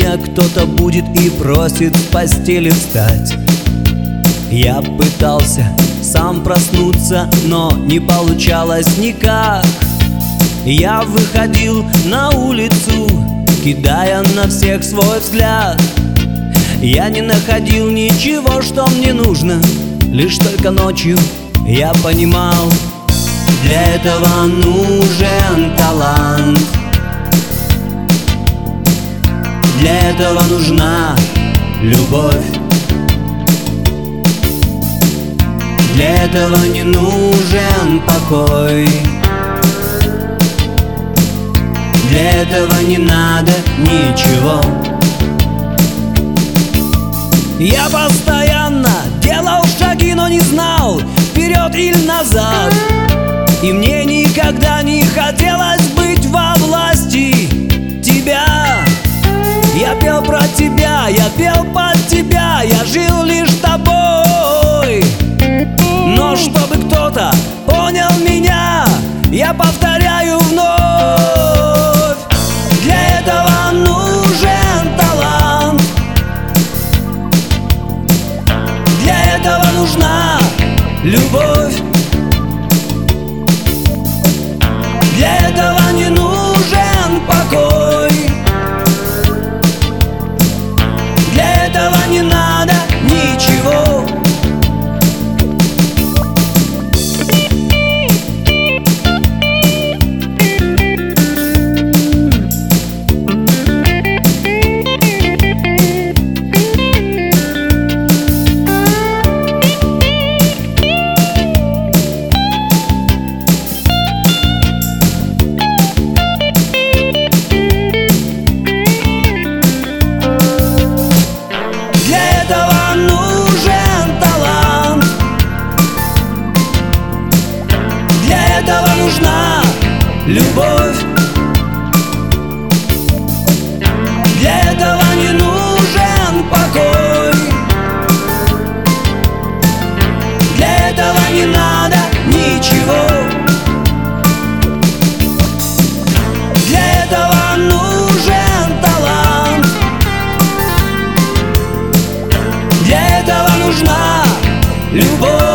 меня кто-то будет и просит в постели встать. Я пытался сам проснуться, но не получалось никак. Я выходил на улицу, кидая на всех свой взгляд. Я не находил ничего, что мне нужно. Лишь только ночью я понимал, для этого нужен талант. Для этого нужна любовь. Для этого не нужен покой. Для этого не надо ничего. Я постоянно делал шаги, но не знал, вперед или назад. И мне никогда не хотелось быть во власти тебя. Я пел про тебя, я пел под тебя, я жил лишь тобой. Но чтобы кто-то понял меня, я повторяю вновь. Для этого нужен талант. Для этого нужна любовь. Для этого не нужен покой. Для этого не надо ничего. Для этого нужна любовь. Для этого не нужен покой. Для этого не надо ничего. Для этого нужен талант. Для этого нужна любовь.